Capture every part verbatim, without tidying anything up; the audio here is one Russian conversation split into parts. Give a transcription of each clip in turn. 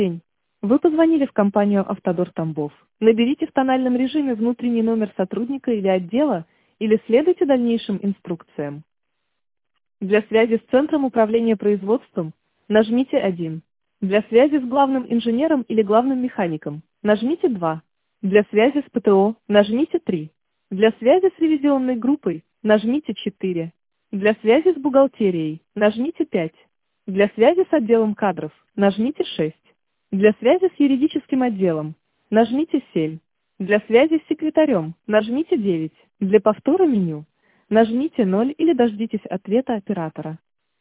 День. Вы позвонили в компанию «Автодор Тамбов». Наберите в тональном режиме внутренний номер сотрудника или отдела, или следуйте дальнейшим инструкциям. Для связи с Центром управления производством нажмите один. Для связи с главным инженером или главным механиком нажмите два. Для связи с ПТО нажмите три. Для связи с ревизионной группой нажмите четыре. Для связи с бухгалтерией нажмите пять. Для связи с отделом кадров нажмите шесть. Для связи с юридическим отделом нажмите семь. Для связи с секретарем нажмите девять. Для повтора меню нажмите ноль или дождитесь ответа оператора.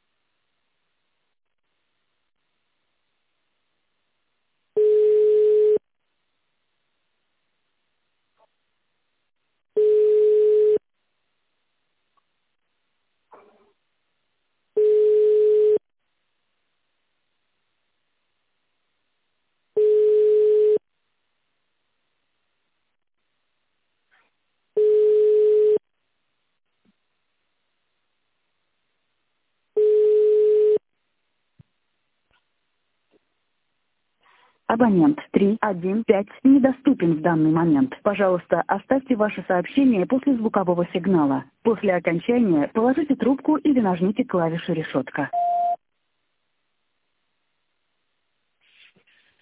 Абонент три один пять недоступен в данный момент. Пожалуйста, оставьте ваше сообщение после звукового сигнала. После окончания положите трубку или нажмите клавишу решетка.